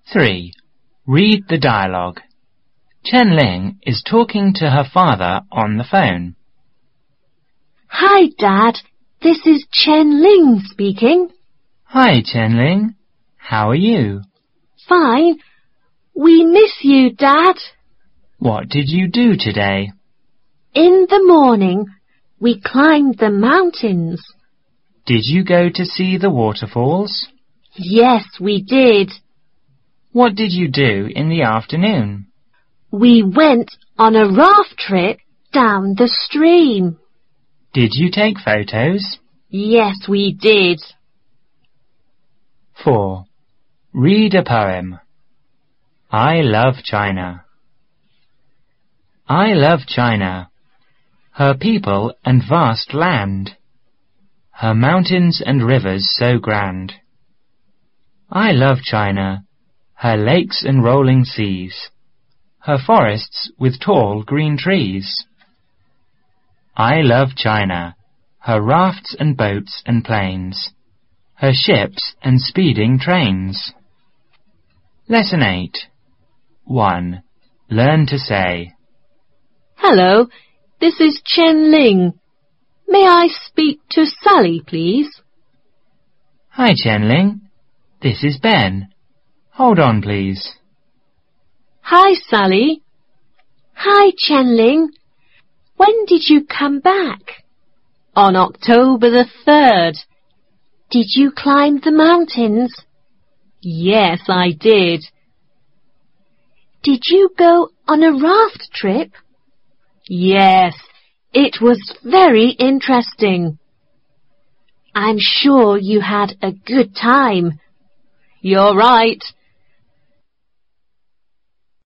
3. Read the dialogue. Chen Ling is talking to her father on the phone. Hi, Dad. This is Chen Ling speaking. Hi, Chen Ling. How are you? Fine. We miss you, Dad. What did you do today? In the morning, we climbed the mountains. Did you go to see the waterfalls? Yes, we did. What did you do in the afternoon? We went on a raft trip down the stream. Did you take photos? Yes, we did. 4. Read a poem. I love China. I love China, her people and vast land, her mountains and rivers so grand. I love China, her lakes and rolling seas, her forests with tall green trees. I love China, her rafts and boats and planes, her ships and speeding trains. Lesson 8. 1. Learn to say. Hello, this is Chen Ling. May I speak to Sally, please? Hi, Chen Ling. This is Ben. Hold on, please. Hi, Sally. Hi, Chen Ling. When did you come back? On October the 3rd. Did you climb the mountains? Yes, I did. Did you go on a raft trip? Yes, it was very interesting. I'm sure you had a good time. You're right.